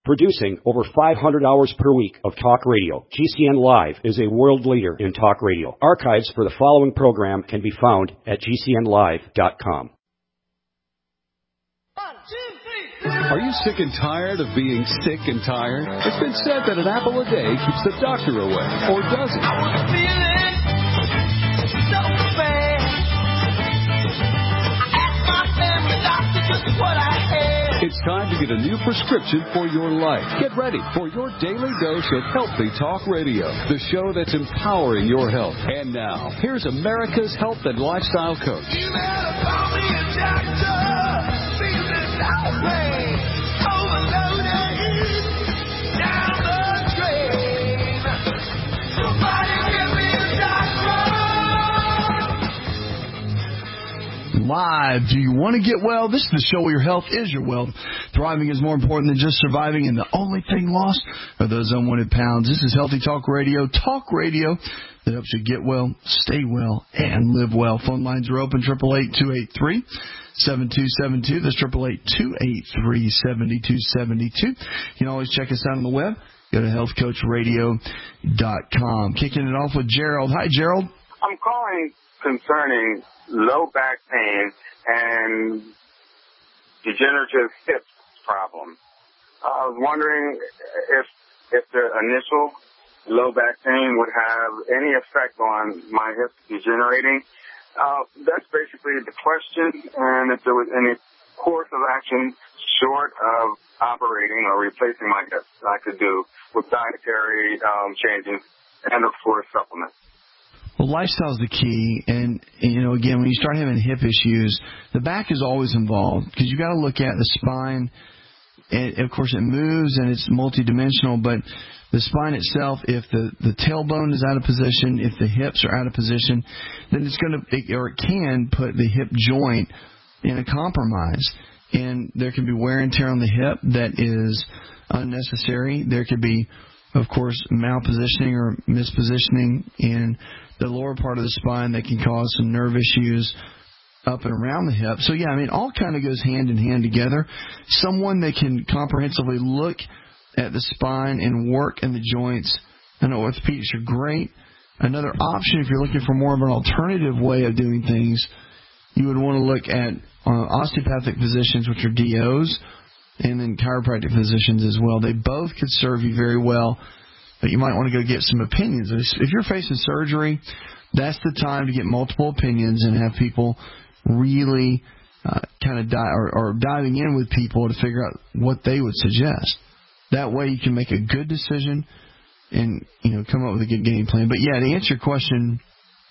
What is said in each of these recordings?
Producing over 500 hours per week of talk radio, GCN Live is a world leader in talk radio. Archives for the following program can be found at GCNlive.com. Are you sick and tired of being sick and tired? It's been said that an apple a day keeps the doctor away, or does it? I was feeling so bad. I asked my family doctor just what I had. It's time to get a new prescription for your life. Get ready for your daily dose of Healthy Talk Radio, the show that's empowering your health. And now, here's America's health and lifestyle coach. You better call me a doctor. Feeling so bad. Overloaded. Down the drain. Somebody give me a doctor. Live. Do you want to get well? This is the show where your health is your wealth. Thriving is more important than just surviving, and the only thing lost are those unwanted pounds. This is Healthy Talk Radio that helps you get well, stay well, and live well. Phone lines are open, 888-283-7272. That's 888-283-7272. You can always check us out on the web. Go to healthcoachradio.com. Kicking it off with Gerald. Hi, Gerald. I'm calling concerning low back pain and degenerative hip problem. I was wondering if the initial low back pain would have any effect on my hip degenerating. That's basically the question, and if there was any course of action short of operating or replacing my hip I could do with dietary changes and, of course, supplements. Well, lifestyle is the key, and again, when you start having hip issues, the back is always involved because you got to look at the spine. And of course, it moves and it's multidimensional, but the spine itself, if the tailbone is out of position, if the hips are out of position, then it can put the hip joint in a compromise, and there can be wear and tear on the hip that is unnecessary. There could be, of course, malpositioning or mispositioning in the lower part of the spine that can cause some nerve issues up and around the hip. So, all kind of goes hand in hand together. Someone that can comprehensively look at the spine and work in the joints. I know orthopedics are great. Another option, if you're looking for more of an alternative way of doing things, you would want to look at osteopathic physicians, which are DOs, and then chiropractic physicians as well. They both could serve you very well, but you might want to go get some opinions. If you're facing surgery, that's the time to get multiple opinions and have people really diving in with people to figure out what they would suggest. That way you can make a good decision and come up with a good game plan. But to answer your question,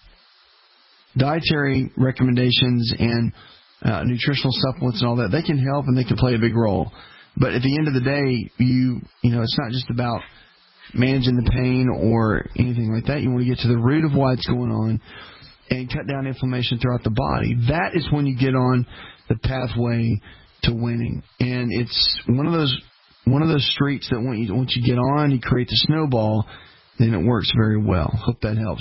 dietary recommendations and nutritional supplements and all that, they can help and they can play a big role. But at the end of the day, it's not just about managing the pain or anything like that. You want to get to the root of why it's going on and cut down inflammation throughout the body. That is when you get on the pathway to winning. And it's one of those streets that once you get on, you create the snowball, then it works very well. Hope that helps.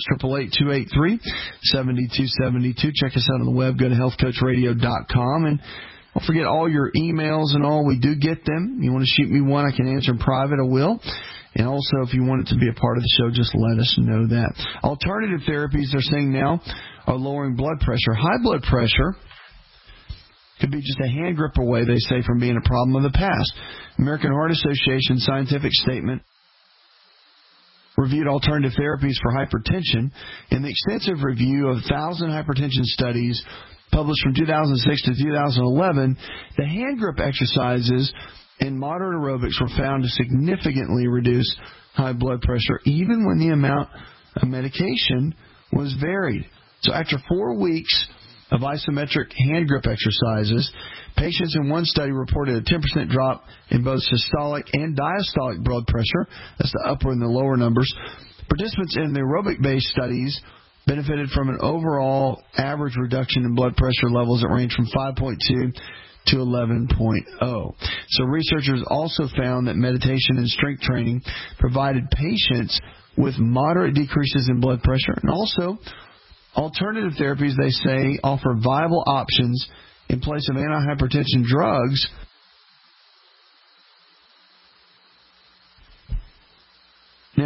888-283-7272. Check us out on the web. Go to healthcoachradio.com. And don't forget all your emails and all. We do get them. You want to shoot me one, I can answer in private, I will. And also, if you want it to be a part of the show, just let us know that. Alternative therapies, they're saying now, are lowering blood pressure. High blood pressure could be just a hand grip away, they say, from being a problem of the past. American Heart Association scientific statement reviewed alternative therapies for hypertension. In the extensive review of 1,000 hypertension studies published from 2006 to 2011, the hand grip exercises and moderate aerobics were found to significantly reduce high blood pressure, even when the amount of medication was varied. So after 4 weeks of isometric hand grip exercises, patients in one study reported a 10% drop in both systolic and diastolic blood pressure. That's the upper and the lower numbers. Participants in the aerobic-based studies benefited from an overall average reduction in blood pressure levels that range from 5.2 to 11.0. So researchers also found that meditation and strength training provided patients with moderate decreases in blood pressure, and also alternative therapies, they say, offer viable options in place of antihypertension drugs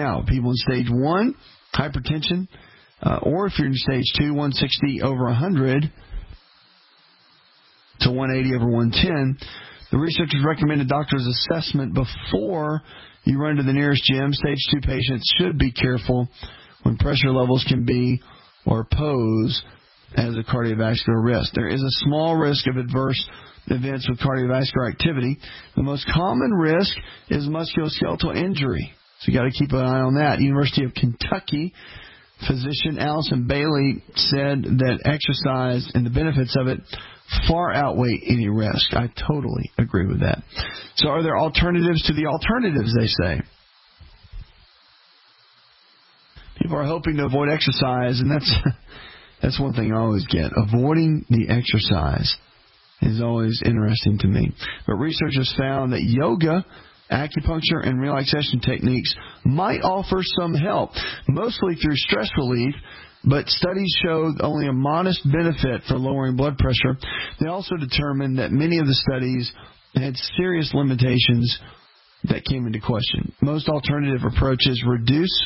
Now, people in stage 1, hypertension, or if you're in stage 2, 160 over 100 to 180 over 110, the researchers recommend a doctor's assessment before you run to the nearest gym. Stage 2 patients should be careful when pressure levels can be or pose as a cardiovascular risk. There is a small risk of adverse events with cardiovascular activity. The most common risk is musculoskeletal injury, so you got to keep an eye on that. University of Kentucky physician Allison Bailey said that exercise and the benefits of it far outweigh any risk. I totally agree with that. So are there alternatives to the alternatives, they say? People are hoping to avoid exercise, and that's one thing I always get. Avoiding the exercise is always interesting to me. But researchers found that yoga, acupuncture, and relaxation techniques might offer some help, mostly through stress relief, but studies showed only a modest benefit for lowering blood pressure. They also determined that many of the studies had serious limitations that came into question. Most alternative approaches reduce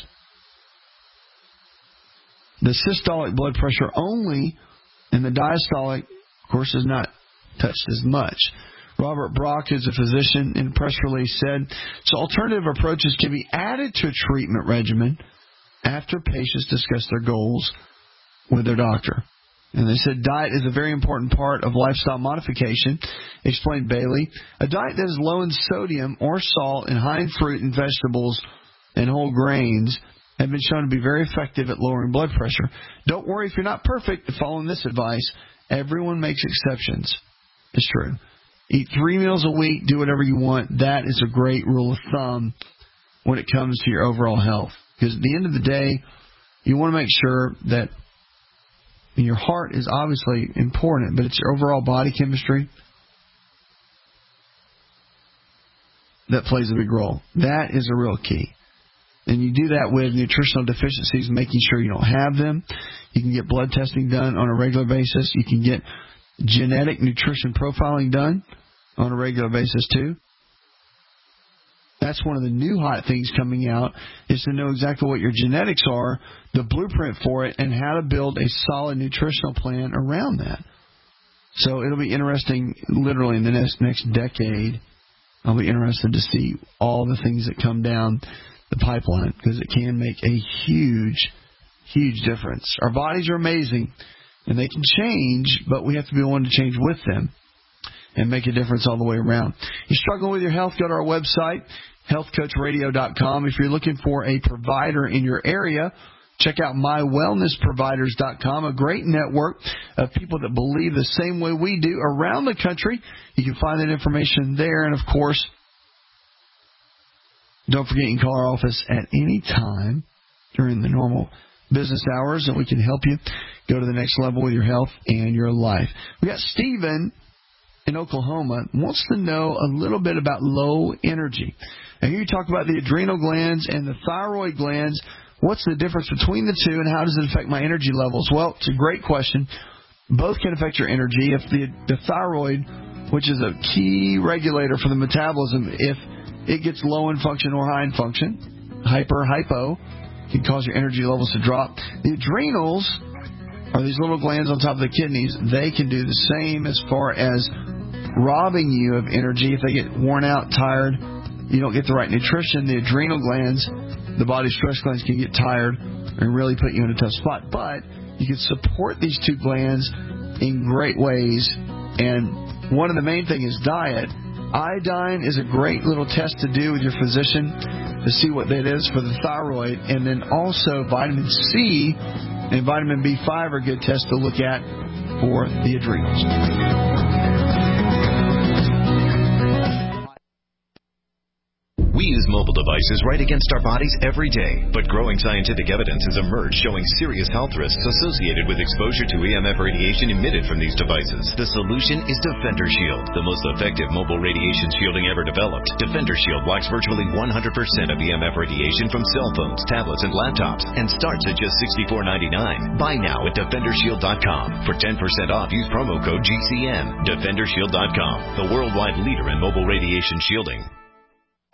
the systolic blood pressure only, and the diastolic, of course, is not touched as much. Robert Brock, who's a physician, in a press release said, so alternative approaches can be added to a treatment regimen after patients discuss their goals with their doctor. And they said diet is a very important part of lifestyle modification, explained Bailey. A diet that is low in sodium or salt and high in fruit and vegetables and whole grains have been shown to be very effective at lowering blood pressure. Don't worry if you're not perfect at following this advice. Everyone makes exceptions. It's true. Eat 3 meals a week. Do whatever you want. That is a great rule of thumb when it comes to your overall health. Because at the end of the day, you want to make sure that your heart is obviously important, but it's your overall body chemistry that plays a big role. That is a real key. And you do that with nutritional deficiencies, making sure you don't have them. You can get blood testing done on a regular basis. You can get genetic nutrition profiling done on a regular basis too. That's one of the new hot things coming out, is to know exactly what your genetics are, the blueprint for it, and how to build a solid nutritional plan around that. So it'll be interesting, literally in the next decade, I'll be interested to see all the things that come down the pipeline, because it can make a huge, huge difference. Our bodies are amazing, and they can change, but we have to be willing to change with them and make a difference all the way around. You struggle with your health, go to our website, healthcoachradio.com. If you're looking for a provider in your area, check out mywellnessproviders.com, a great network of people that believe the same way we do around the country. You can find that information there. And, of course, don't forget you can call our office at any time during the normal business hours, and we can help you go to the next level with your health and your life. We got Stephen in Oklahoma wants to know a little bit about low energy. And here you talk about the adrenal glands and the thyroid glands. What's the difference between the two, and how does it affect my energy levels? Well, it's a great question. Both can affect your energy. If the thyroid, which is a key regulator for the metabolism, if it gets low in function or high in function, hypo, can cause your energy levels to drop. The adrenals are these little glands on top of the kidneys. They can do the same as far as robbing you of energy. If they get worn out, tired, you don't get the right nutrition, the adrenal glands, the body's stress glands, can get tired and really put you in a tough spot. But you can support these two glands in great ways. And one of the main things is diet. Iodine is a great little test to do with your physician to see what that is for the thyroid. And then also vitamin C and vitamin B5 are good tests to look at for the adrenals. We use mobile devices right against our bodies every day, but growing scientific evidence has emerged showing serious health risks associated with exposure to EMF radiation emitted from these devices. The solution is Defender Shield, the most effective mobile radiation shielding ever developed. Defender Shield blocks virtually 100% of EMF radiation from cell phones, tablets, and laptops, and starts at just $64.99. Buy now at DefenderShield.com. For 10% off, use promo code GCN. DefenderShield.com, the worldwide leader in mobile radiation shielding.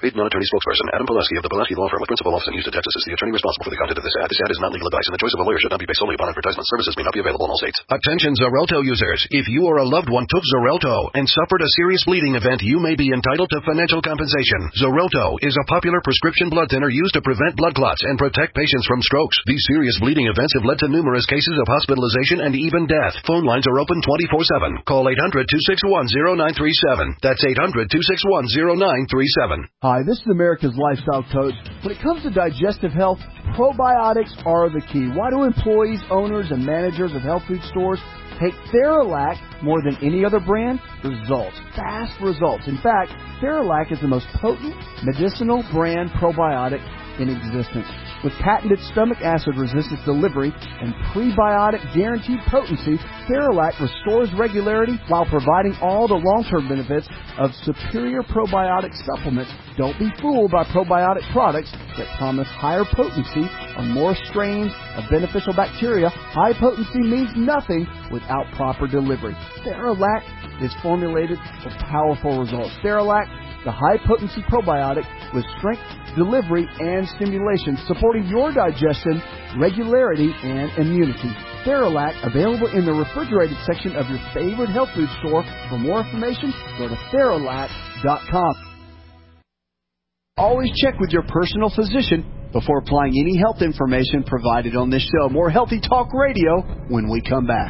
Paid non-attorney spokesperson Adam Pulaski of the Pulaski Law Firm with principal office in Houston, Texas is the attorney responsible for the content of this ad. This ad is not legal advice, and the choice of a lawyer should not be based solely upon advertisement. Services may not be available in all states. Attention Xarelto users. If you or a loved one took Xarelto and suffered a serious bleeding event, you may be entitled to financial compensation. Xarelto is a popular prescription blood thinner used to prevent blood clots and protect patients from strokes. These serious bleeding events have led to numerous cases of hospitalization and even death. Phone lines are open 24/7. Call 800-261-0937. That's 800-261-0937. Hi, this is America's Lifestyle Coach. When it comes to digestive health, probiotics are the key. Why do employees, owners, and managers of health food stores take Theralac more than any other brand? Results. Fast results. In fact, Theralac is the most potent medicinal brand probiotic in existence. With patented stomach acid resistance delivery and prebiotic guaranteed potency, Theralac restores regularity while providing all the long-term benefits of superior probiotic supplements. Don't be fooled by probiotic products that promise higher potency or more strains of beneficial bacteria. High potency means nothing without proper delivery. Theralac is formulated for powerful results. Theralac, the high-potency probiotic with strength, delivery, and stimulation, supporting your digestion, regularity, and immunity. Theralac, available in the refrigerated section of your favorite health food store. For more information, go to Theralac.com. Always check with your personal physician before applying any health information provided on this show. More Healthy Talk Radio when we come back.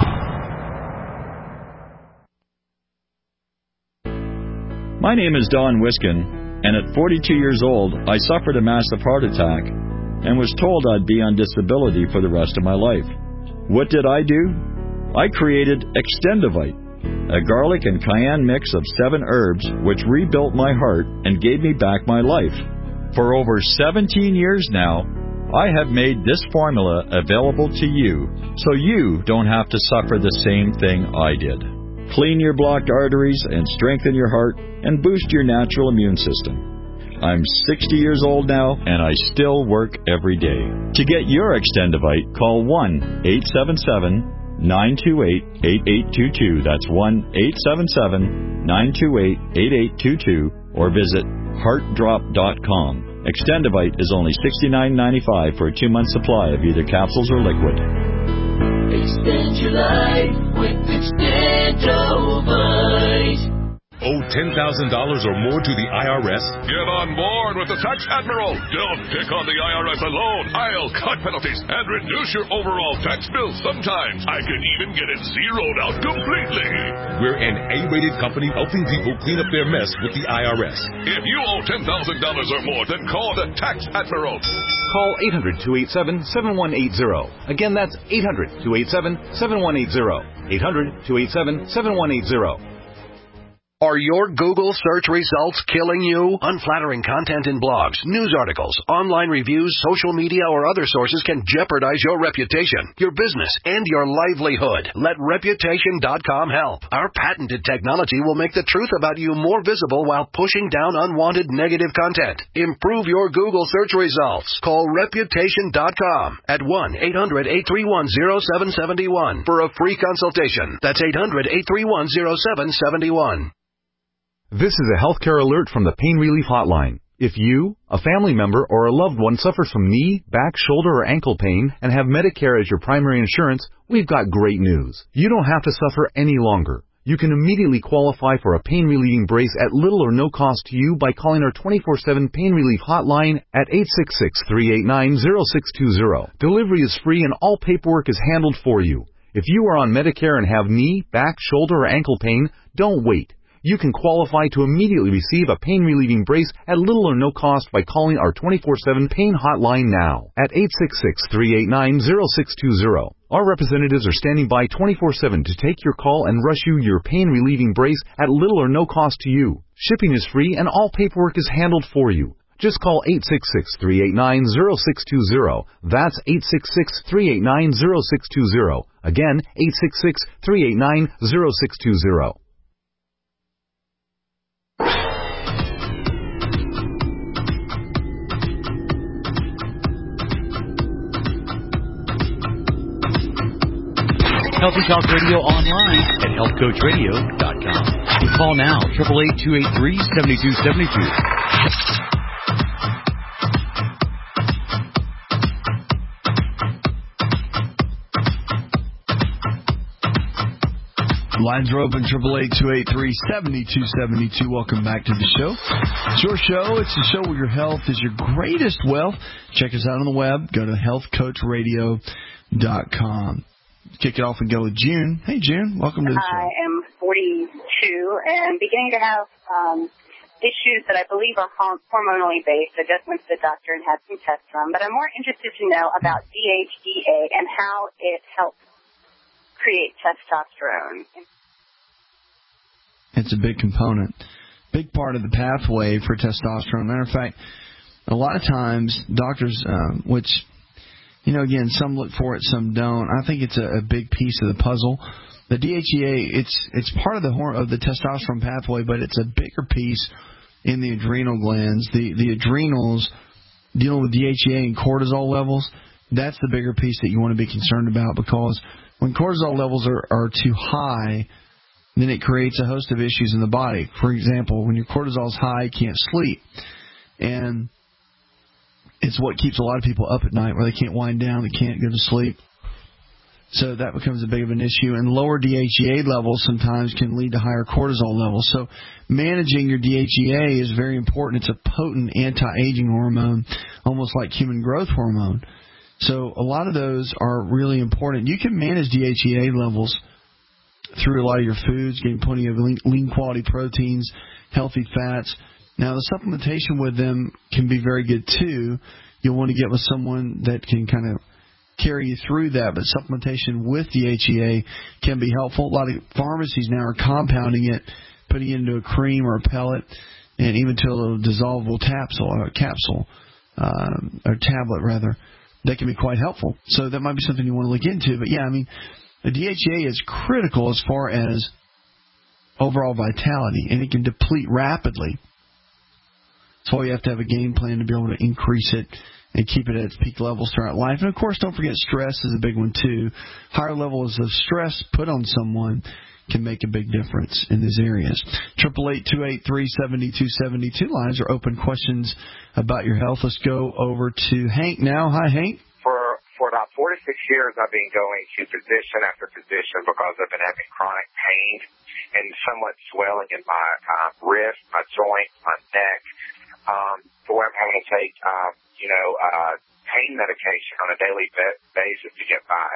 My name is Don Wiskin, and at 42 years old, I suffered a massive heart attack and was told I'd be on disability for the rest of my life. What did I do? I created Extendivite, a garlic and cayenne mix of 7 herbs which rebuilt my heart and gave me back my life. For over 17 years now, I have made this formula available to you so you don't have to suffer the same thing I did. Clean your blocked arteries and strengthen your heart and boost your natural immune system. I'm 60 years old now, and I still work every day. To get your Extendivite, call 1-877-928-8822. That's 1-877-928-8822, or visit heartdrop.com. Extendivite is only $69.95 for a 2-month supply of either capsules or liquid. Extend your life with Extendivite. Owe $10,000 or more to the IRS? Get on board with the Tax Admiral. Don't pick on the IRS alone. I'll cut penalties and reduce your overall tax bill. Sometimes I can even get it zeroed out completely. We're an A-rated company helping people clean up their mess with the IRS. If you owe $10,000 or more, then call the Tax Admiral. Call 800-287-7180. Again, that's 800-287-7180. 800-287-7180. Are your Google search results killing you? Unflattering content in blogs, news articles, online reviews, social media, or other sources can jeopardize your reputation, your business, and your livelihood. Let Reputation.com help. Our patented technology will make the truth about you more visible while pushing down unwanted negative content. Improve your Google search results. Call Reputation.com at 1-800-831-0771 for a free consultation. That's 800-831-0771. This is a healthcare alert from the Pain Relief Hotline. If you, a family member, or a loved one suffers from knee, back, shoulder, or ankle pain and have Medicare as your primary insurance, we've got great news. You don't have to suffer any longer. You can immediately qualify for a pain-relieving brace at little or no cost to you by calling our 24/7 Pain Relief Hotline at 866-389-0620. Delivery is free and all paperwork is handled for you. If you are on Medicare and have knee, back, shoulder, or ankle pain, don't wait. You can qualify to immediately receive a pain-relieving brace at little or no cost by calling our 24/7 Pain Hotline now at 866-389-0620. Our representatives are standing by 24/7 to take your call and rush you your pain-relieving brace at little or no cost to you. Shipping is free and all paperwork is handled for you. Just call 866-389-0620. That's 866-389-0620. Again, 866-389-0620. Healthy Talk Radio online at healthcoachradio.com. Call now, 888-283-7272. Lines are open, 888-283-7272. Welcome back to the show. It's your show. It's the show where your health is your greatest wealth. Check us out on the web. Go to healthcoachradio.com. Kick it off and go with June. Hey, June. Welcome to the show. I am 42 and beginning to have issues that I believe are hormonally based. I just went to the doctor and had some tests done. But I'm more interested to know about DHEA and how it helps create testosterone. It's a big component, big part of the pathway for testosterone. Matter of fact, a lot of times doctors, which, you know, again, some look for it, some don't. I think it's a big piece of the puzzle. The DHEA, it's part of the testosterone pathway, but it's a bigger piece in the adrenal glands. The adrenals dealing with DHEA and cortisol levels, that's the bigger piece that you want to be concerned about, because when cortisol levels are too high, then it creates a host of issues in the body. For example, when your cortisol is high, you can't sleep. And it's what keeps a lot of people up at night, where they can't wind down, they can't go to sleep. So that becomes a big of an issue. And lower DHEA levels sometimes can lead to higher cortisol levels. So managing your DHEA is very important. It's a potent anti-aging hormone, almost like human growth hormone. So a lot of those are really important. You can manage DHEA levels through a lot of your foods, getting plenty of lean quality proteins, healthy fats. Now, the supplementation with them can be very good, too. You'll want to get with someone that can kind of carry you through that, but supplementation with DHEA can be helpful. A lot of pharmacies now are compounding it, putting it into a cream or a pellet, and even to a little dissolvable capsule, or tablet, rather. That can be quite helpful. So that might be something you want to look into. But, yeah, I mean, the DHEA is critical as far as overall vitality, and it can deplete rapidly. So you have to have a game plan to be able to increase it and keep it at its peak levels throughout life. And, of course, don't forget stress is a big one, too. Higher levels of stress put on someone can make a big difference in these areas. 888-283-7272. Lines are open. Questions about your health. Let's go over to Hank now. Hi, Hank. For about 4 to 6 years, I've been going to physician after physician because I've been having chronic pain and somewhat swelling in my wrist, my joints, my neck. So I'm having to take, pain medication on a daily basis to get by.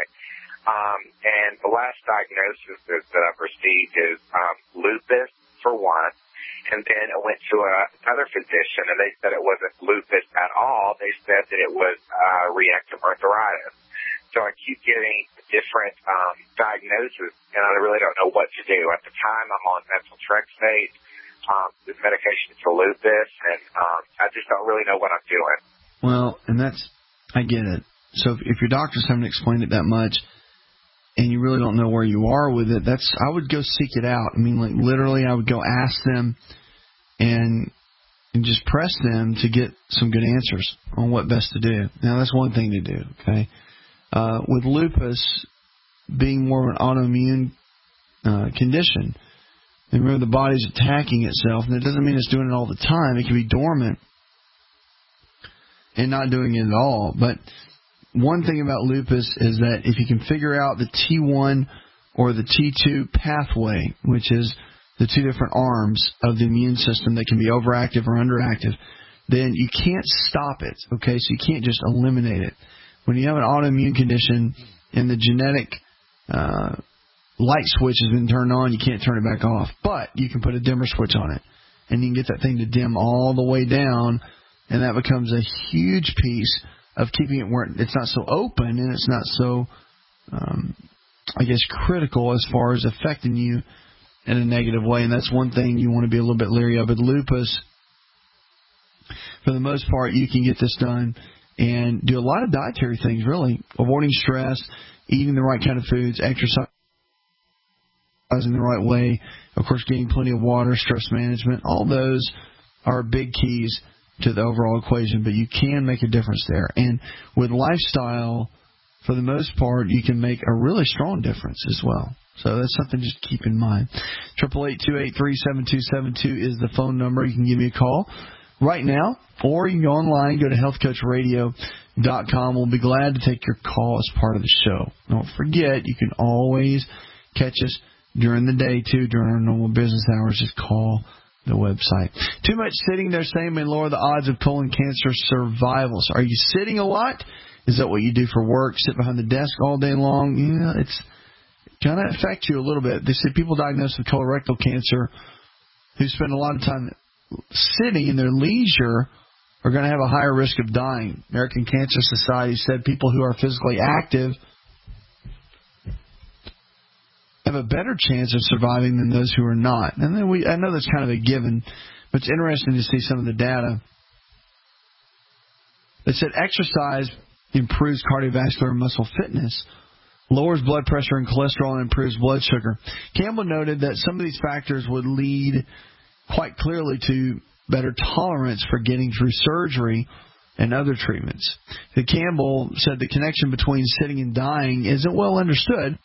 And the last diagnosis that I've received is lupus, for one. And then I went to another physician, and they said it wasn't lupus at all. They said that it was reactive arthritis. So I keep getting different diagnoses, and I really don't know what to do. At the time, I'm on methotrexate, this medication for lupus, and I just don't really know what I'm doing. Well, and I get it. So if your doctors haven't explained it that much, and you really don't know where you are with it, I would go seek it out. I mean, like, literally, I would go ask them and just press them to get some good answers on what best to do. Now, that's one thing to do, okay? With lupus being more of an autoimmune condition, and remember, the body's attacking itself, and it doesn't mean it's doing it all the time. It can be dormant and not doing it at all. But one thing about lupus is that if you can figure out the T1 or the T2 pathway, which is the two different arms of the immune system that can be overactive or underactive, then you can't stop it, okay? So you can't just eliminate it. When you have an autoimmune condition and the genetic light switch has been turned on, you can't turn it back off. But you can put a dimmer switch on it, and you can get that thing to dim all the way down, and that becomes a huge piece of keeping it where it's not so open and it's not so, critical as far as affecting you in a negative way. And that's one thing you want to be a little bit leery of. With lupus, for the most part, you can get this done and do a lot of dietary things, really. Avoiding stress, eating the right kind of foods, exercising the right way, of course, getting plenty of water, stress management. All those are big keys to the overall equation, but you can make a difference there. And with lifestyle, for the most part, you can make a really strong difference as well. So that's something just to keep in mind. 888-283-7272 is the phone number. You can give me a call right now, or you can go online, go to healthcoachradio.com. We'll be glad to take your call as part of the show. Don't forget, you can always catch us during the day, too, during our normal business hours. Just call the website. Too much sitting, they're saying, may lower the odds of colon cancer survival. So are you sitting a lot? Is that what you do for work? Sit behind the desk all day long? Yeah, it's going to affect you a little bit. They say people diagnosed with colorectal cancer who spend a lot of time sitting in their leisure are going to have a higher risk of dying. American Cancer Society said people who are physically active have a better chance of surviving than those who are not. And then I know that's kind of a given, but it's interesting to see some of the data. They said exercise improves cardiovascular and muscle fitness, lowers blood pressure and cholesterol, and improves blood sugar. Campbell noted that some of these factors would lead quite clearly to better tolerance for getting through surgery and other treatments. Campbell said the connection between sitting and dying isn't well understood,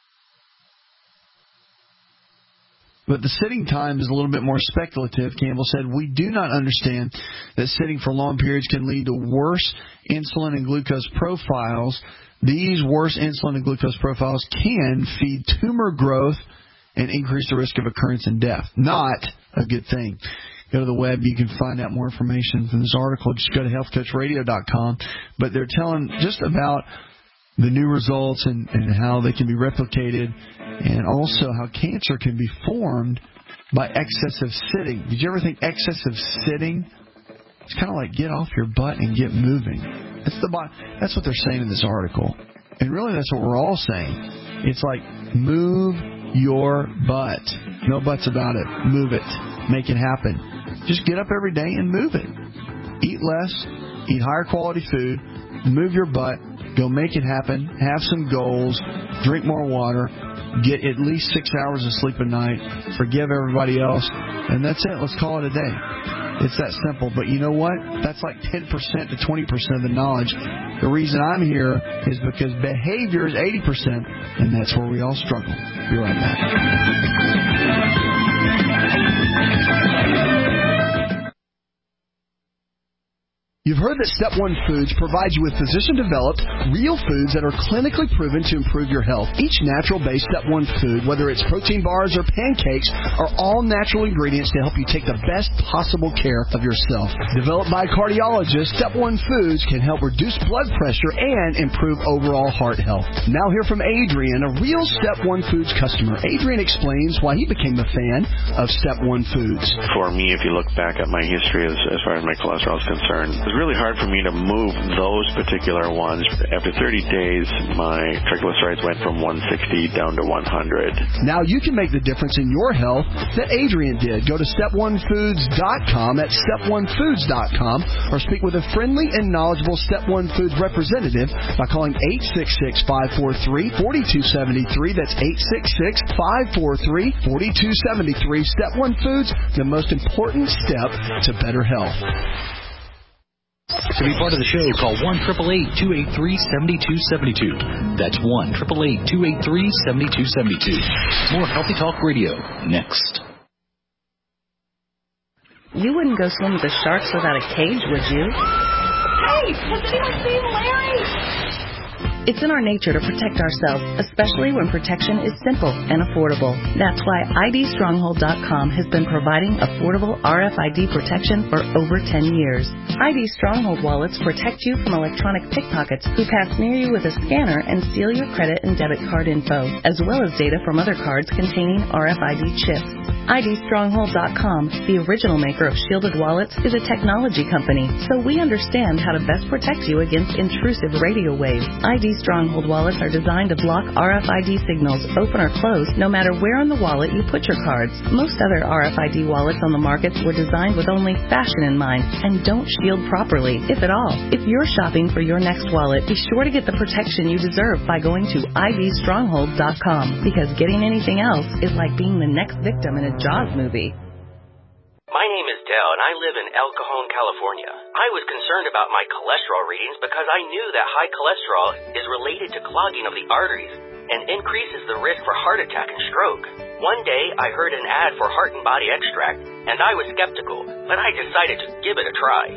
but the sitting time is a little bit more speculative. Campbell said, we do not understand that sitting for long periods can lead to worse insulin and glucose profiles. These worse insulin and glucose profiles can feed tumor growth and increase the risk of occurrence and death. Not a good thing. Go to the web. You can find out more information from this article. Just go to healthcoachradio.com. But they're telling just about the new results and how they can be replicated, and also how cancer can be formed by excessive sitting. Did you ever think excessive sitting? It's kind of like get off your butt and get moving. That's what they're saying in this article. And really that's what we're all saying. It's like move your butt. No buts about it. Move it. Make it happen. Just get up every day and move it. Eat less. Eat higher quality food. Move your butt. Go make it happen. Have some goals. Drink more water. Get at least 6 hours of sleep a night. Forgive everybody else. And that's it. Let's call it a day. It's that simple. But you know what? That's like 10% to 20% of the knowledge. The reason I'm here is because behavior is 80%, and that's where we all struggle. Be right back. You've heard that Step 1 Foods provides you with physician-developed, real foods that are clinically proven to improve your health. Each natural-based Step 1 food, whether it's protein bars or pancakes, are all natural ingredients to help you take the best possible care of yourself. Developed by cardiologists, Step 1 Foods can help reduce blood pressure and improve overall heart health. Now hear from Adrian, a real Step 1 Foods customer. Adrian explains why he became a fan of Step 1 Foods. For me, if you look back at my history as far as my cholesterol is concerned, it was really hard for me to move those particular ones. After 30 days, my triglycerides went from 160 down to 100. Now you can make the difference in your health that Adrian did. Go to step1foods.com, that's step1foods.com, or speak with a friendly and knowledgeable Step 1 Foods representative by calling 866-543-4273. That's 866-543-4273. Step 1 Foods, the most important step to better health. To be part of the show, call 1-888-283-7272. That's 1-888-283-7272. More Healthy Talk Radio next. You wouldn't go swim with the sharks without a cage, would you? Hey, has anyone seen Larry? It's in our nature to protect ourselves, especially when protection is simple and affordable. That's why IDStronghold.com has been providing affordable RFID protection for over 10 years. ID Stronghold wallets protect you from electronic pickpockets who pass near you with a scanner and steal your credit and debit card info, as well as data from other cards containing RFID chips. IDStronghold.com, the original maker of shielded wallets, is a technology company, so we understand how to best protect you against intrusive radio waves. ID Stronghold wallets are designed to block RFID signals, open or close, no matter where on the wallet you put your cards. Most other RFID wallets on the market were designed with only fashion in mind and don't shield properly, if at all. If you're shopping for your next wallet, be sure to get the protection you deserve by going to IDStronghold.com, because getting anything else is like being the next victim in a Jaws movie. My name is Dell, and I live in El Cajon, California. I was concerned about my cholesterol readings because I knew that high cholesterol is related to clogging of the arteries and increases the risk for heart attack and stroke. One day, I heard an ad for Heart and Body Extract, and I was skeptical, but I decided to give it a try.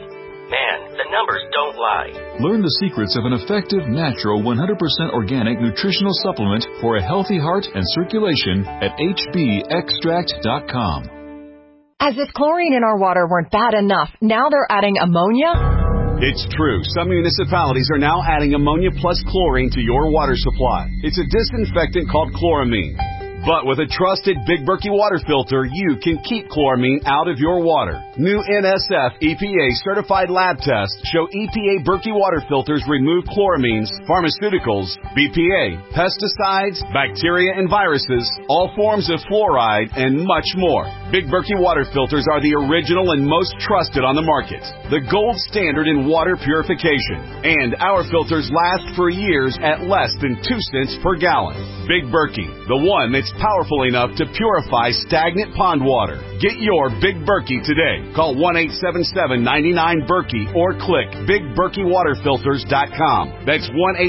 Man, the numbers don't lie. Learn the secrets of an effective, natural, 100% organic nutritional supplement for a healthy heart and circulation at hbextract.com. As if chlorine in our water weren't bad enough, now they're adding ammonia? It's true. Some municipalities are now adding ammonia plus chlorine to your water supply. It's a disinfectant called chloramine. But with a trusted Big Berkey water filter, you can keep chloramine out of your water. New NSF EPA certified lab tests show EPA Berkey water filters remove chloramines, pharmaceuticals, BPA, pesticides, bacteria and viruses, all forms of fluoride, and much more. Big Berkey water filters are the original and most trusted on the market. The gold standard in water purification. And our filters last for years at less than 2 cents per gallon. Big Berkey, the one that's powerful enough to purify stagnant pond water. Get your Big Berkey today. Call 1-877-99-BERKEY or click BigBerkeyWaterFilters.com. That's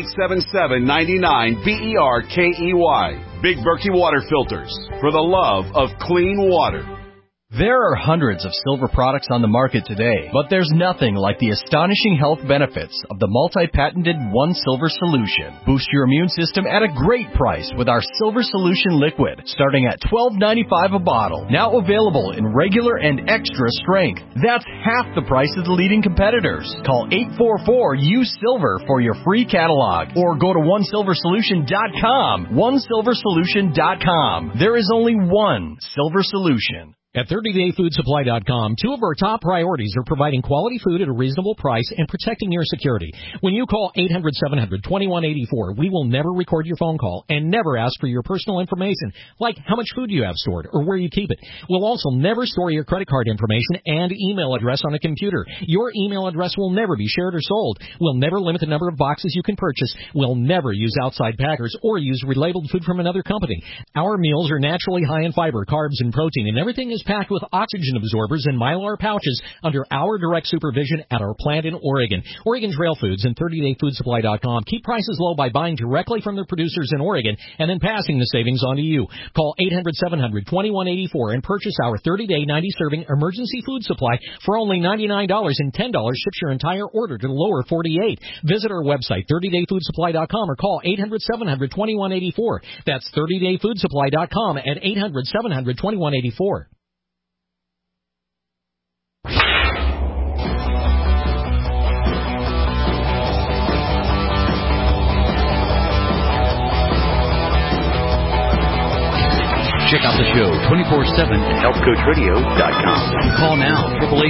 1-877-99-BERKEY. Big Berkey Water Filters, for the love of clean water. There are hundreds of silver products on the market today, but there's nothing like the astonishing health benefits of the multi-patented One Silver Solution. Boost your immune system at a great price with our Silver Solution Liquid, starting at $12.95 a bottle. Now available in regular and extra strength. That's half the price of the leading competitors. Call 844-U-SILVER for your free catalog, or go to OneSilverSolution.com. OneSilverSolution.com. There is only one Silver Solution. At 30dayfoodsupply.com, 2 of our top priorities are providing quality food at a reasonable price and protecting your security. When you call 800-700-2184, we will never record your phone call and never ask for your personal information, like how much food you have stored or where you keep it. We'll also never store your credit card information and email address on a computer. Your email address will never be shared or sold. We'll never limit the number of boxes you can purchase. We'll never use outside packers or use relabeled food from another company. Our meals are naturally high in fiber, carbs, and protein, and everything is packed with oxygen absorbers and Mylar pouches under our direct supervision at our plant in Oregon. Oregon Trail Foods and 30dayfoodsupply.com keep prices low by buying directly from their producers in Oregon and then passing the savings on to you. Call 800-700-2184 and purchase our 30-day 90-serving emergency food supply for only $99, and $10 ships your entire order to the lower 48. Visit our website, 30dayfoodsupply.com, or call 800-700-2184. That's 30dayfoodsupply.com at 800-700-2184. Check out the show 24/7 at healthcoachradio.com. Call now,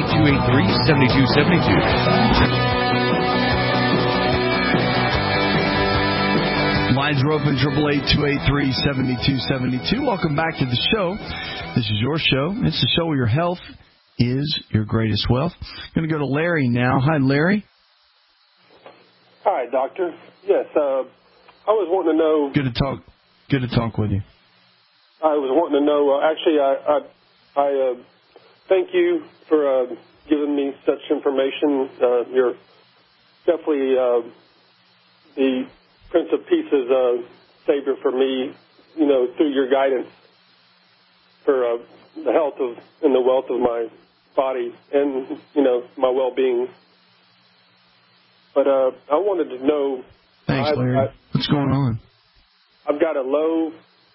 888-283-7272. Lines are open, 888-283-7272. Welcome back to the show. This is your show. It's the show where your health is your greatest wealth. I'm going to go to Larry now. Hi, Larry. Hi, doctor. Yes, I was wanting to know. Good to talk with you. I was wanting to know. Actually, I thank you for giving me such information. You're definitely the Prince of Peace's savior for me. You know, through your guidance for the health of and the wealth of my body and my well-being. But I wanted to know. Thanks, Larry. What's going on? I've got a low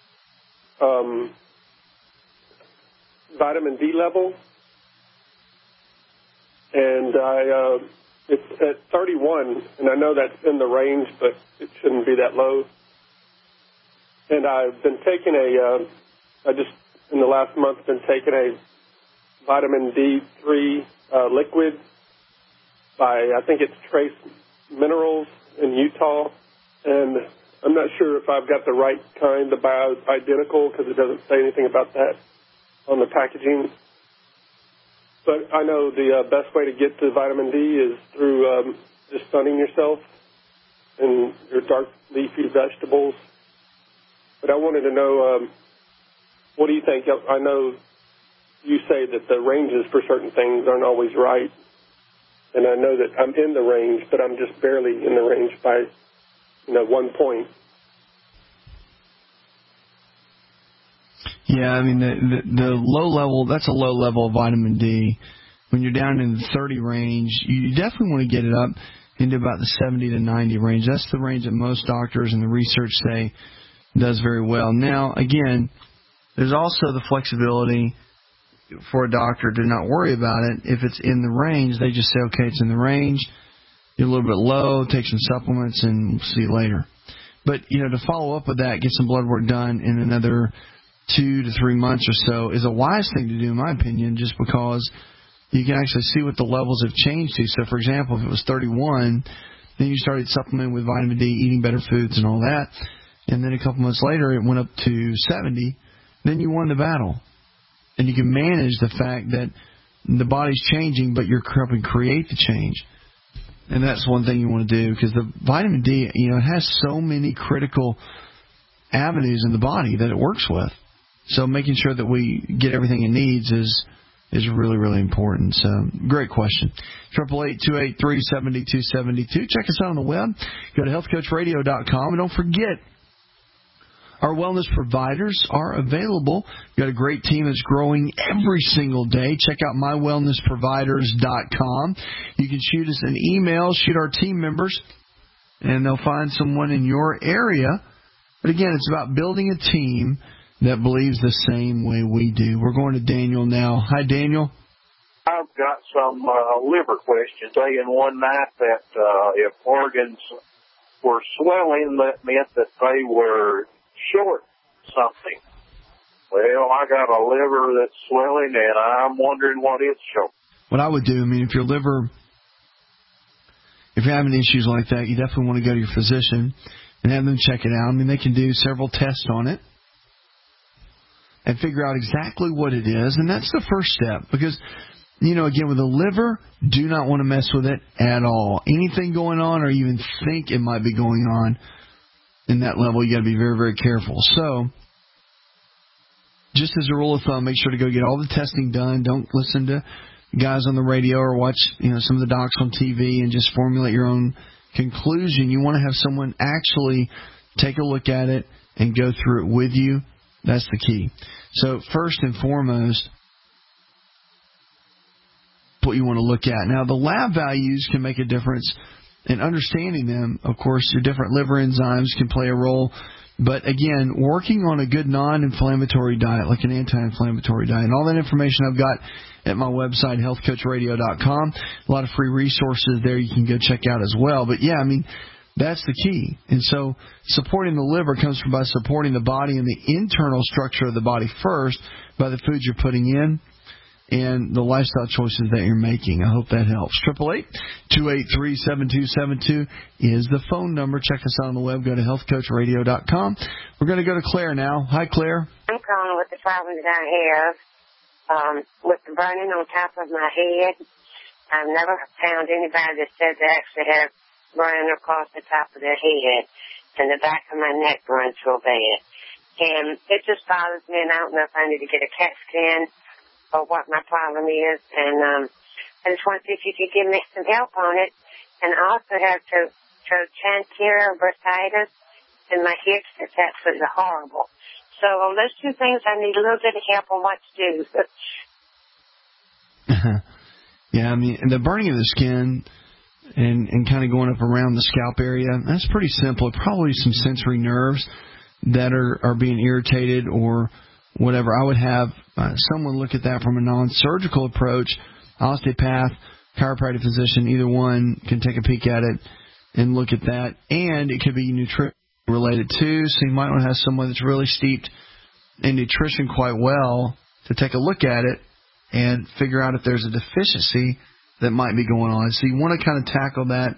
vitamin D level, and it's at 31, and I know that's in the range, but it shouldn't be that low. And I've been taking in the last month, been taking a vitamin D3 liquid by, I think it's Trace Minerals in Utah, and I'm not sure if I've got the right kind, the bioidentical, because it doesn't say anything about that on the packaging. But I know the best way to get to vitamin D is through just sunning yourself and your dark leafy vegetables. But I wanted to know, what do you think? I know you say that the ranges for certain things aren't always right, and I know that I'm in the range, but I'm just barely in the range by 1 point. Yeah, I mean, the low level, that's a low level of vitamin D. when you're down in the 30 range, you definitely want to get it up into about the 70 to 90 range. That's the range that most doctors and the research say does very well. Now, again, there's also the flexibility for a doctor to not worry about it. If it's in the range, they just say, okay, it's in the range. You're a little bit low, take some supplements, and we'll see you later. But, to follow up with that, get some blood work done in another 2 to 3 months or so is a wise thing to do, in my opinion, just because you can actually see what the levels have changed to. So, for example, if it was 31, then you started supplementing with vitamin D, eating better foods and all that, and then a couple months later it went up to 70, then you won the battle. And you can manage the fact that the body's changing, but you're helping create the change. And that's one thing you want to do, because the vitamin D, it has so many critical avenues in the body that it works with. So making sure that we get everything it needs is really, really important. So, great question. 888-283-7272. Check us out on the web. Go to healthcoachradio.com. And don't forget, our wellness providers are available. We've got a great team that's growing every single day. Check out mywellnessproviders.com. You can shoot us an email, shoot our team members, and they'll find someone in your area. But again, it's about building a team that believes the same way we do. We're going to Daniel now. Hi, Daniel. I've got some liver questions. Saying one night that if organs were swelling, that meant that they were short something. Well, I got a liver that's swelling, and I'm wondering what it's showing. What I would do, if your liver, if you're having issues like that, you definitely want to go to your physician and have them check it out. They can do several tests on it and figure out exactly what it is. And that's the first step, because, again, with the liver, do not want to mess with it at all. Anything going on, or even think it might be going on in that level, you got to be very, very careful. So, just as a rule of thumb, make sure to go get all the testing done. Don't listen to guys on the radio or watch, some of the docs on TV and just formulate your own conclusion. You want to have someone actually take a look at it and go through it with you. That's the key. So first and foremost, what you want to look at. Now, the lab values can make a difference in understanding them. Of course, your different liver enzymes can play a role. But again, working on a good non-inflammatory diet, like an anti-inflammatory diet, and all that information I've got at my website, healthcoachradio.com. A lot of free resources there you can go check out as well. But yeah, that's the key. And so supporting the liver comes from by supporting the body and the internal structure of the body first by the foods you're putting in and the lifestyle choices that you're making. I hope that helps. 888-283-7272 is the phone number. Check us out on the web. Go to healthcoachradio.com. We're going to go to Claire now. Hi, Claire. I'm calling with the problem that I have with the burning on top of my head. I've never found anybody that said they actually have burning across the top of their head, and the back of my neck burns real bad. And it just bothers me, and I don't know if I need to get a CAT scan or what my problem is. And I just want to see if you could give me some help on it. And I also have trochanteric bursitis in my hips. It's absolutely horrible. So on those two things, I need a little bit of help on what to do. Yeah, the burning of the skin and kind of going up around the scalp area, that's pretty simple. Probably some sensory nerves that are being irritated or whatever. I would have someone look at that from a non-surgical approach. Osteopath, chiropractic physician, either one can take a peek at it and look at that. And it could be nutrition related too, so you might want to have someone that's really steeped in nutrition quite well to take a look at it and figure out if there's a deficiency that might be going on. So you want to kind of tackle that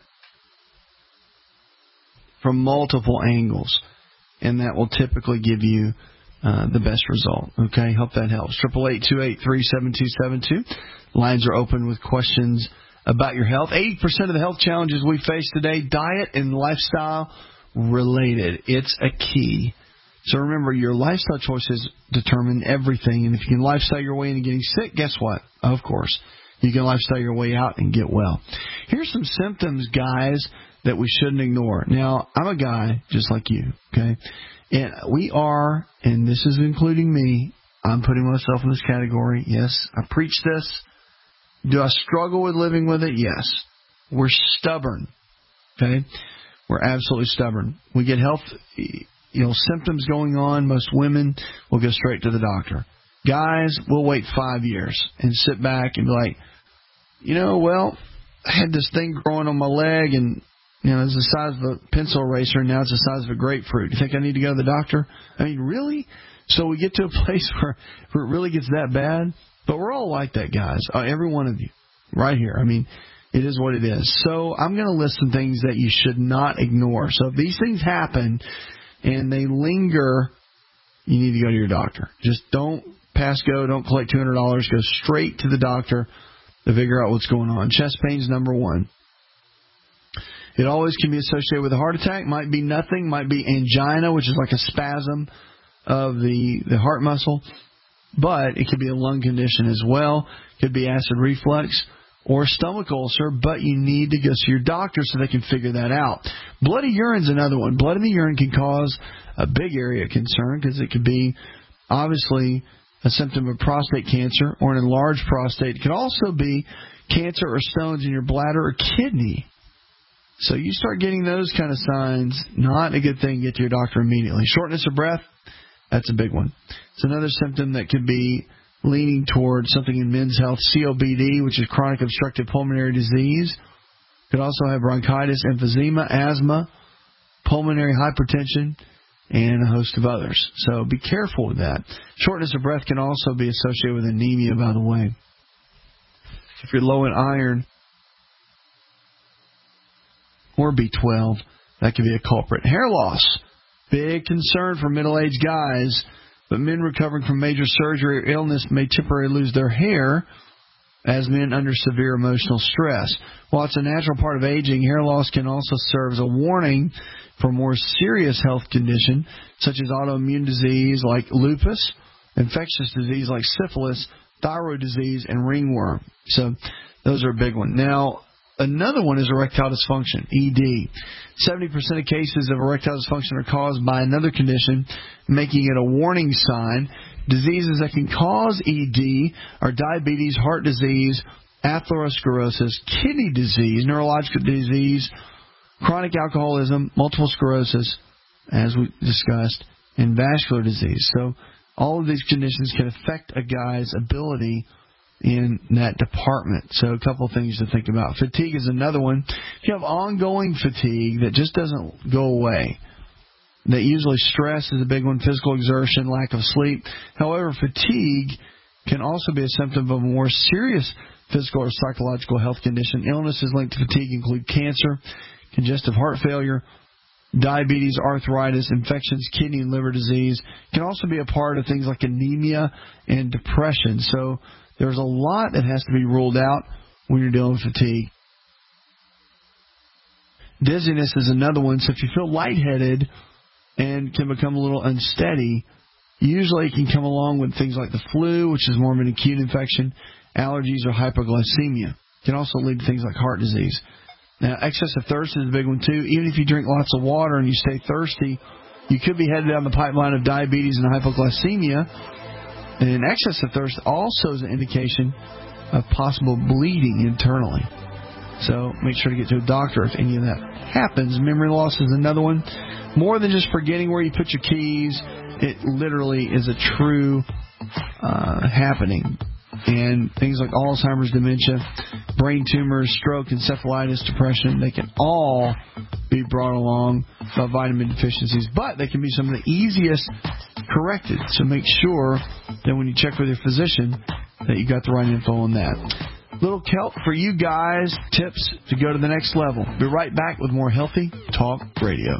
from multiple angles, and that will typically give you the best result. Okay, hope that helps. 888-283-7272. Lines are open with questions about your health. 80% of the health challenges we face today, diet and lifestyle related. It's a key. So remember, your lifestyle choices determine everything. And if you can lifestyle your way into getting sick, guess what? Of course, you can lifestyle your way out and get well. Here's some symptoms, guys, that we shouldn't ignore. Now, I'm a guy just like you, okay? And we are, and this is including me, I'm putting myself in this category. Yes, I preach this. Do I struggle with living with it? Yes. We're stubborn. Okay? We're absolutely stubborn. We get health symptoms going on. Most women will go straight to the doctor. Guys, we'll wait 5 years and sit back and be like, I had this thing growing on my leg and, it's the size of a pencil eraser and now it's the size of a grapefruit. You think I need to go to the doctor? I mean, really? So we get to a place where it really gets that bad? But we're all like that, guys. Every one of you right here. I mean, it is what it is. So I'm going to list some things that you should not ignore. So if these things happen and they linger, you need to go to your doctor. Just don't pass go. Don't collect $200. Go straight to the doctor to figure out what's going on. Chest pain's number one. It always can be associated with a heart attack. Might be nothing. Might be angina, which is like a spasm of the heart muscle. But it could be a lung condition as well. Could be acid reflux or stomach ulcer. But you need to go see your doctor so they can figure that out. Bloody urine's another one. Blood in the urine can cause a big area of concern because it could be obviously a symptom of prostate cancer or an enlarged prostate. It could also be cancer or stones in your bladder or kidney. So you start getting those kind of signs, not a good thing. Get to your doctor immediately. Shortness of breath, that's a big one. It's another symptom that could be leaning towards something in men's health. COPD, which is chronic obstructive pulmonary disease. Could also have bronchitis, emphysema, asthma, pulmonary hypertension, and a host of others. So be careful with that. Shortness of breath can also be associated with anemia, by the way. If you're low in iron or B12, that could be a culprit. Hair loss, big concern for middle-aged guys, but men recovering from major surgery or illness may temporarily lose their hair as men under severe emotional stress. While it's a natural part of aging, hair loss can also serve as a warning for more serious health condition, such as autoimmune disease like lupus, infectious disease like syphilis, thyroid disease, and ringworm. So those are a big one. Now, another one is erectile dysfunction, ED. 70% of cases of erectile dysfunction are caused by another condition, making it a warning sign. Diseases that can cause ED are diabetes, heart disease, atherosclerosis, kidney disease, neurological disease, chronic alcoholism, multiple sclerosis, as we discussed, and vascular disease. So all of these conditions can affect a guy's ability in that department. So a couple of things to think about. Fatigue is another one. If you have ongoing fatigue that just doesn't go away, that usually stress is a big one, physical exertion, lack of sleep. However, fatigue can also be a symptom of a more serious physical or psychological health condition. Illnesses linked to fatigue include cancer, congestive heart failure, diabetes, arthritis, infections, kidney and liver disease. It can also be a part of things like anemia and depression. So there's a lot that has to be ruled out when you're dealing with fatigue. Dizziness is another one. So if you feel lightheaded and can become a little unsteady, usually it can come along with things like the flu, which is more of an acute infection, allergies, or hypoglycemia. It can also lead to things like heart disease. Now, excessive thirst is a big one, too. Even if you drink lots of water and you stay thirsty, you could be headed down the pipeline of diabetes and hypoglycemia. And excessive thirst also is an indication of possible bleeding internally. So make sure to get to a doctor if any of that happens. Memory loss is another one. More than just forgetting where you put your keys, it literally is a true happening. And things like Alzheimer's, dementia, brain tumors, stroke, encephalitis, depression, they can all be brought along by vitamin deficiencies. But they can be some of the easiest corrected. So make sure that when you check with your physician that you got the right info on that. Little help for you guys, tips to go to the next level. Be right back with more Healthy Talk Radio.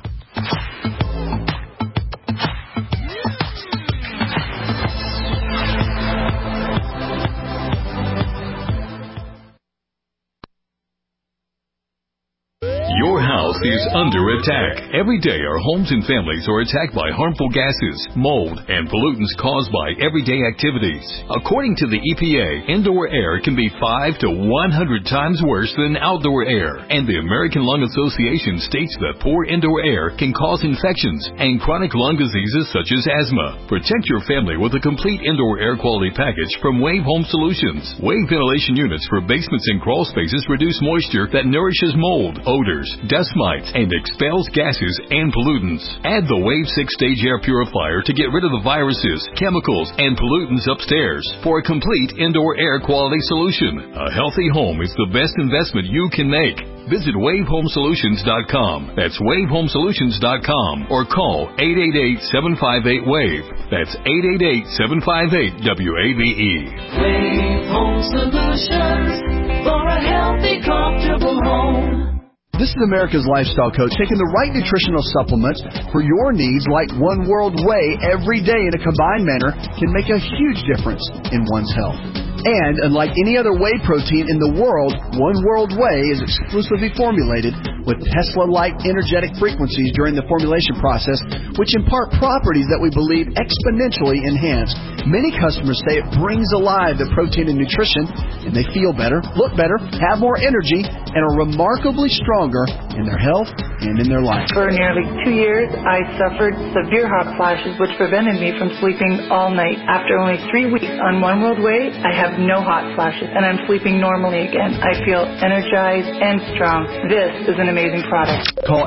Your house is under attack. Every day our homes and families are attacked by harmful gases, mold, and pollutants caused by everyday activities. According to the EPA, indoor air can be 5 to 100 times worse than outdoor air. And the American Lung Association states that poor indoor air can cause infections and chronic lung diseases such as asthma. Protect your family with a complete indoor air quality package from Wave Home Solutions. Wave ventilation units for basements and crawl spaces reduce moisture that nourishes mold, odors, dust mites, and expels gases and pollutants. Add the Wave 6-stage air purifier to get rid of the viruses, chemicals, and pollutants upstairs for a complete indoor air quality solution. A healthy home is the best investment you can make. Visit WaveHomeSolutions.com. That's WaveHomeSolutions.com or call 888-758-WAVE. That's 888-758-WAVE. Wave Home Solutions for a healthy, comfortable home. This is America's Lifestyle Coach, taking the right nutritional supplements for your needs like One World Whey every day in a combined manner can make a huge difference in one's health. And unlike any other whey protein in the world, One World Whey is exclusively formulated with Tesla-like energetic frequencies during the formulation process, which impart properties that we believe exponentially enhance. Many customers say it brings alive the protein and nutrition, and they feel better, look better, have more energy, and are remarkably stronger in their health and in their life. For nearly 2 years, I suffered severe hot flashes, which prevented me from sleeping all night. After only 3 weeks on One World Whey, I have no hot flashes, and I'm sleeping normally again. I feel energized and strong. This is an amazing product. Call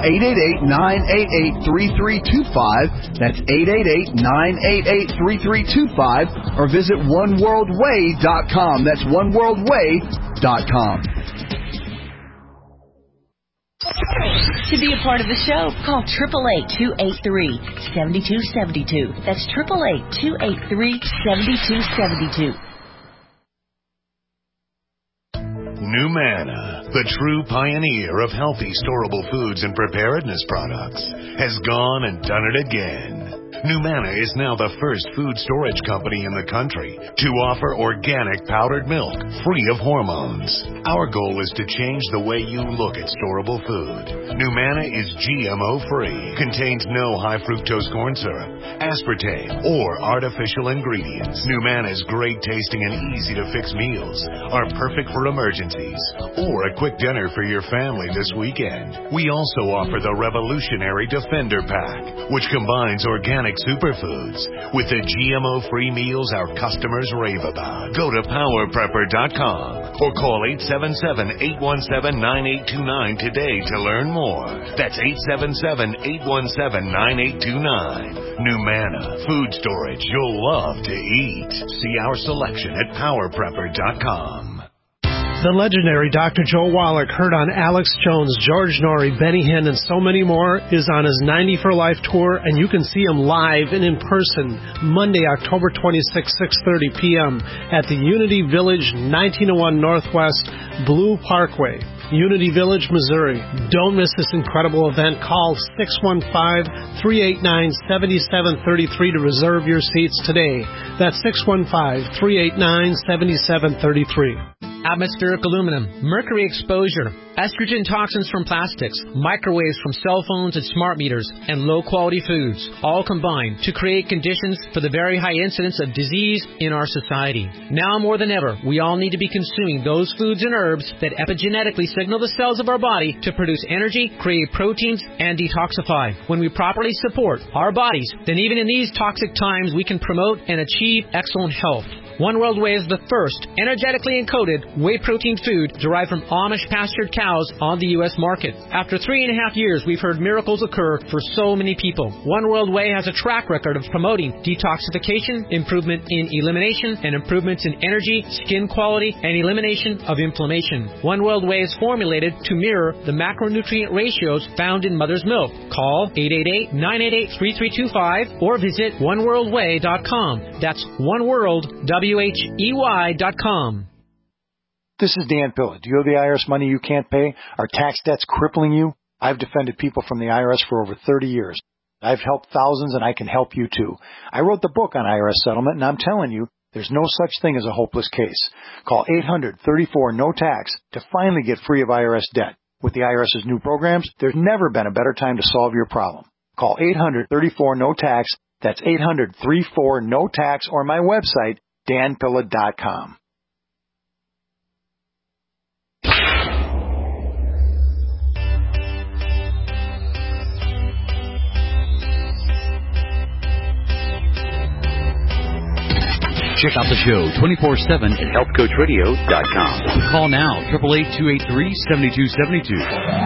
888-988-3325. That's 888-988-3325. Or visit OneWorldWay.com. That's OneWorldWay.com. To be a part of the show, call 888-283-7272. That's 888-283-7272. NuManna, the true pioneer of healthy storable foods and preparedness products, has gone and done it again. NuManna is now the first food storage company in the country to offer organic powdered milk free of hormones. Our goal is to change the way you look at storable food. NuManna is GMO-free, contains no high fructose corn syrup, aspartame, or artificial ingredients. NuManna's great tasting and easy to fix meals are perfect for emergencies or a quick dinner for your family this weekend. We also offer the revolutionary Defender Pack, which combines organic superfoods with the GMO-free meals our customers rave about. Go to PowerPrepper.com or call 877-817-9829 today to learn more. That's 877-817-9829. NuManna, food storage you'll love to eat. See our selection at PowerPrepper.com. The legendary Dr. Joe Wallach, heard on Alex Jones, George Norrie, Benny Hinn, and so many more, is on his 90 for Life tour, and you can see him live and in person Monday, October 26, 6:30 p.m. at the Unity Village, 1901 Northwest Blue Parkway, Unity Village, Missouri. Don't miss this incredible event. Call 615-389-7733 to reserve your seats today. That's 615-389-7733. Atmospheric aluminum, mercury exposure, estrogen toxins from plastics, microwaves from cell phones and smart meters, and low-quality foods all combine to create conditions for the very high incidence of disease in our society. Now more than ever, we all need to be consuming those foods and herbs that epigenetically signal the cells of our body to produce energy, create proteins, and detoxify. When we properly support our bodies, then even in these toxic times, we can promote and achieve excellent health. One World Whey is the first energetically encoded whey protein food derived from Amish pastured cows on the U.S. market. After 3.5 years, we've heard miracles occur for so many people. One World Whey has a track record of promoting detoxification, improvement in elimination, and improvements in energy, skin quality, and elimination of inflammation. One World Whey is formulated to mirror the macronutrient ratios found in mother's milk. Call 888-988-3325 or visit oneworldwhey.com. That's oneworld.com. WHEY.com. This is Dan Pilla. Do you owe the IRS money you can't pay? Are tax debts crippling you? I've defended people from the IRS for over 30 years. I've helped thousands, and I can help you too. I wrote the book on IRS settlement, and I'm telling you, there's no such thing as a hopeless case. Call 800-34-NO-TAX to finally get free of IRS debt. With the IRS's new programs, there's never been a better time to solve your problem. Call 800-34-NO-TAX. That's 800-34-NO-TAX, or my website, danpilla.com. Check out the show 24/7 at healthcoachradio.com. Call now, 888-283-7272.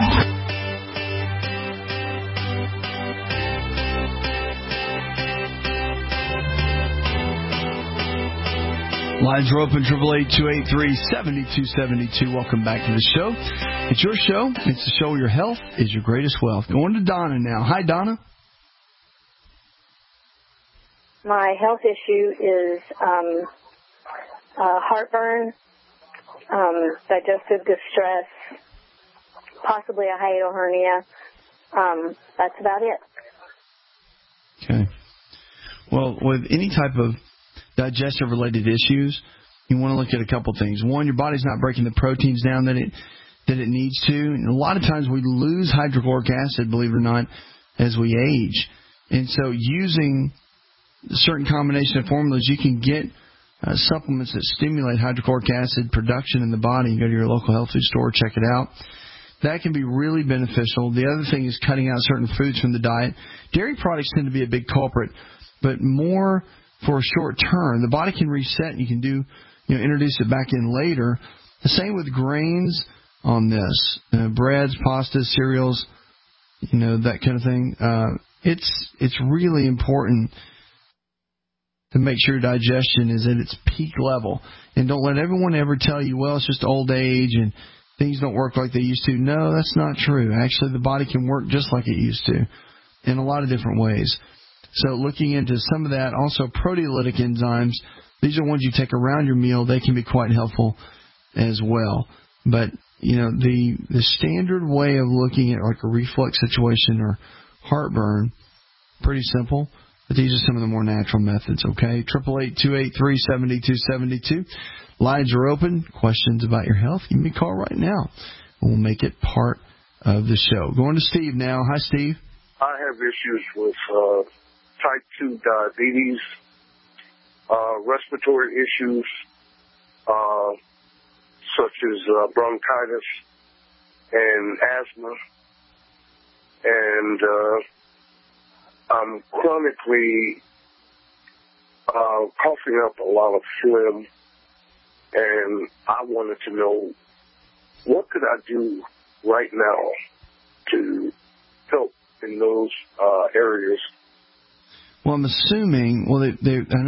Lines are open, 888-283-7272. Welcome back to the show. It's your show. It's the show where your health is your greatest wealth. Going to Donna now. Hi, Donna. My health issue is heartburn, digestive distress, possibly a hiatal hernia. That's about it. Okay. Well, with any type of digestive-related issues, you want to look at a couple things. One, your body's not breaking the proteins down that it needs to. And a lot of times we lose hydrochloric acid, believe it or not, as we age. And so using a certain combination of formulas, you can get supplements that stimulate hydrochloric acid production in the body. You go to your local health food store, check it out. That can be really beneficial. The other thing is cutting out certain foods from the diet. Dairy products tend to be a big culprit, but more for a short term. The body can reset, and you can introduce it back in later. The same with grains on this. Breads, pastas, cereals, that kind of thing. It's really important to make sure your digestion is at its peak level. And don't let everyone ever tell you, well, it's just old age and things don't work like they used to. No, that's not true. Actually, the body can work just like it used to in a lot of different ways. So looking into some of that, also proteolytic enzymes, these are ones you take around your meal. They can be quite helpful as well. But, the standard way of looking at like a reflux situation or heartburn, pretty simple. But these are some of the more natural methods, okay? 888-283-7272. Lines are open. Questions about your health, give me a call right now. We'll make it part of the show. Going to Steve now. Hi, Steve. I have issues with type 2 diabetes, respiratory issues, such as bronchitis and asthma, and I'm chronically coughing up a lot of phlegm, and I wanted to know what could I do right now to help in those areas. Well, I'm assuming. Well, they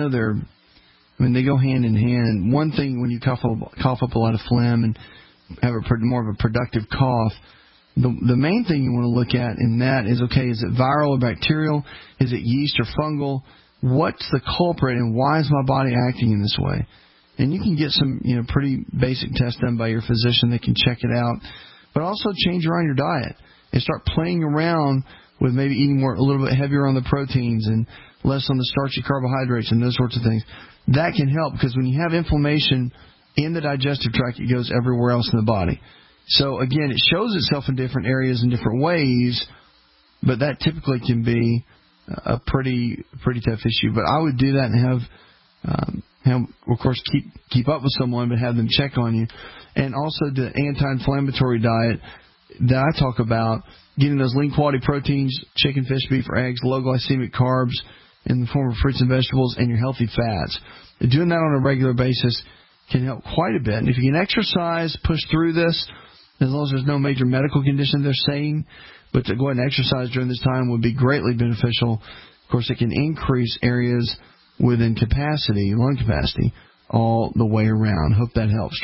go hand in hand. One thing, when you cough up a lot of phlegm and have more of a productive cough, the main thing you want to look at in that is, okay, is it viral or bacterial? Is it yeast or fungal? What's the culprit, and why is my body acting in this way? And you can get some pretty basic tests done by your physician that can check it out. But also change around your diet and start playing around with maybe eating a little bit heavier on the proteins and less on the starchy carbohydrates and those sorts of things. That can help, because when you have inflammation in the digestive tract, it goes everywhere else in the body. So, again, it shows itself in different areas in different ways, but that typically can be a pretty tough issue. But I would do that and have of course, keep up with someone, but have them check on you. And also the anti-inflammatory diet that I talk about, getting those lean quality proteins, chicken, fish, beef, or eggs, low glycemic carbs in the form of fruits and vegetables, and your healthy fats. Doing that on a regular basis can help quite a bit. And if you can exercise, push through this, as long as there's no major medical condition they're saying, but to go ahead and exercise during this time would be greatly beneficial. Of course, it can increase areas within capacity, lung capacity, all the way around. Hope that helps.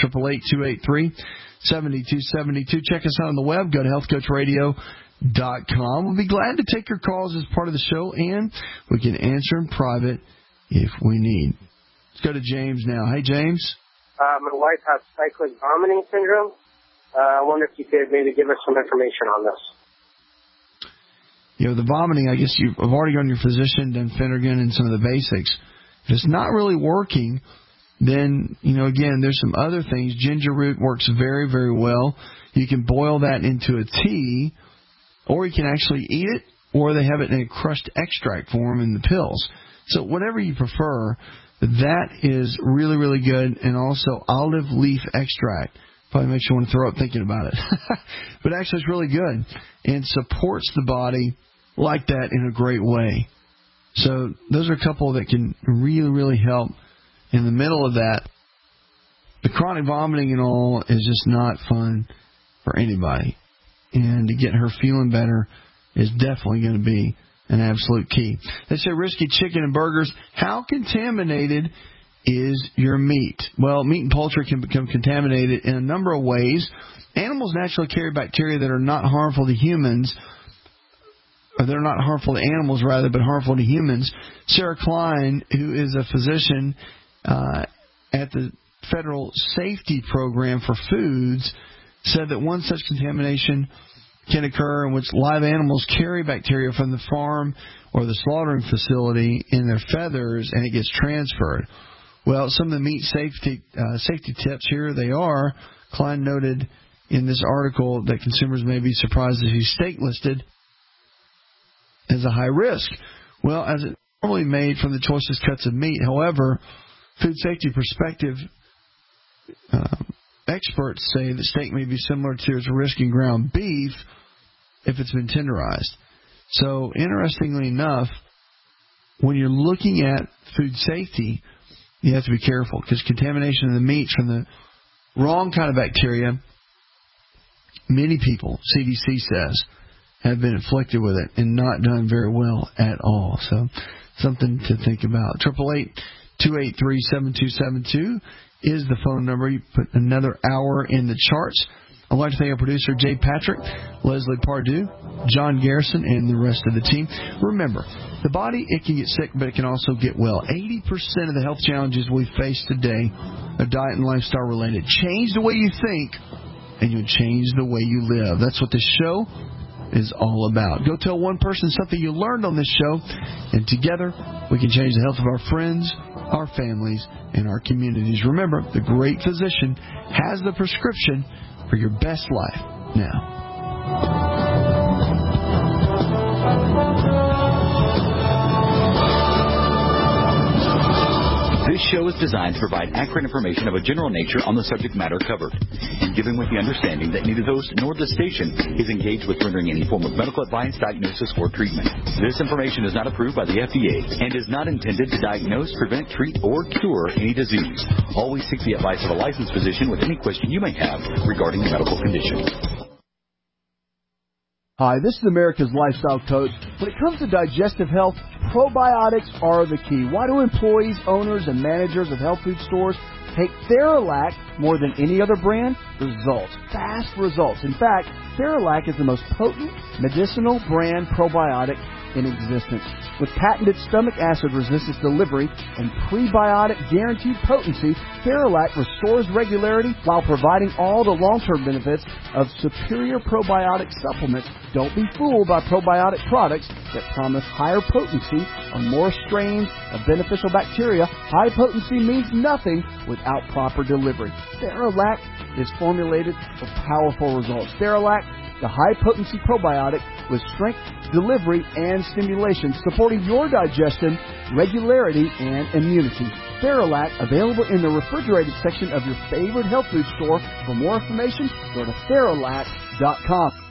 888-283-7272. Check us out on the web. Go to healthcoachradio.com. We'll be glad to take your calls as part of the show, and we can answer in private if we need. Let's go to James now. Hey, James. My wife has cyclic vomiting syndrome. I wonder if you could maybe give us some information on this. The vomiting, I guess you've already gone to your physician, done Phenergan and some of the basics. If it's not really working, then, again, there's some other things. Ginger root works very, very well. You can boil that into a tea, or you can actually eat it, or they have it in a crushed extract form in the pills. So whatever you prefer, that is really, really good. And also olive leaf extract. Probably makes you want to throw up thinking about it. But actually it's really good and supports the body like that in a great way. So those are a couple that can really, really help. In the middle of that, the chronic vomiting and all is just not fun for anybody. And to get her feeling better is definitely going to be an absolute key. They say risky chicken and burgers. How contaminated is your meat? Well, meat and poultry can become contaminated in a number of ways. Animals naturally carry bacteria that are not harmful to humans. Or they're not harmful to animals, rather, but harmful to humans. Sarah Klein, who is a physician at the Federal Safety Program for Foods, said that one such contamination can occur in which live animals carry bacteria from the farm or the slaughtering facility in their feathers, and it gets transferred. Well, some of the meat safety tips, here they are. Klein noted in this article that consumers may be surprised to see steak listed as a high risk. Well, as it's normally made from the choicest cuts of meat. However, food safety perspective experts say that steak may be similar to its risk in ground beef if it's been tenderized. So, interestingly enough, when you're looking at food safety, you have to be careful because contamination of the meat from the wrong kind of bacteria, many people, CDC says, have been afflicted with it and not done very well at all. So, something to think about. 888-283-7272 is the phone number. You put another hour in the charts. I'd like to thank our producer, Jay Patrick, Leslie Pardue, John Garrison, and the rest of the team. Remember, the body, it can get sick, but it can also get well. 80% of the health challenges we face today are diet and lifestyle related. Change the way you think, and you'll change the way you live. That's what this show is all about. Go tell one person something you learned on this show, and together we can change the health of our friends, our families, and our communities. Remember, the great physician has the prescription for your best life now. This show is designed to provide accurate information of a general nature on the subject matter covered, and given with the understanding that neither the host nor the station is engaged with rendering any form of medical advice, diagnosis, or treatment. This information is not approved by the FDA and is not intended to diagnose, prevent, treat, or cure any disease. Always seek the advice of a licensed physician with any question you may have regarding a medical condition. Hi, this is America's Lifestyle Coach. When it comes to digestive health, probiotics are the key. Why do employees, owners, and managers of health food stores take Theralac more than any other brand? Results. Fast results. In fact, Theralac is the most potent medicinal brand probiotic in existence. With patented stomach acid resistance delivery and prebiotic guaranteed potency, Theralac restores regularity while providing all the long-term benefits of superior probiotic supplements. Don't be fooled by probiotic products that promise higher potency or more strains of beneficial bacteria. High potency means nothing without proper delivery. Theralac is formulated for powerful results. Theralac, the high-potency probiotic with strength, delivery, and stimulation, supporting your digestion, regularity, and immunity. Theralac, available in the refrigerated section of your favorite health food store. For more information, go to Theralac.com.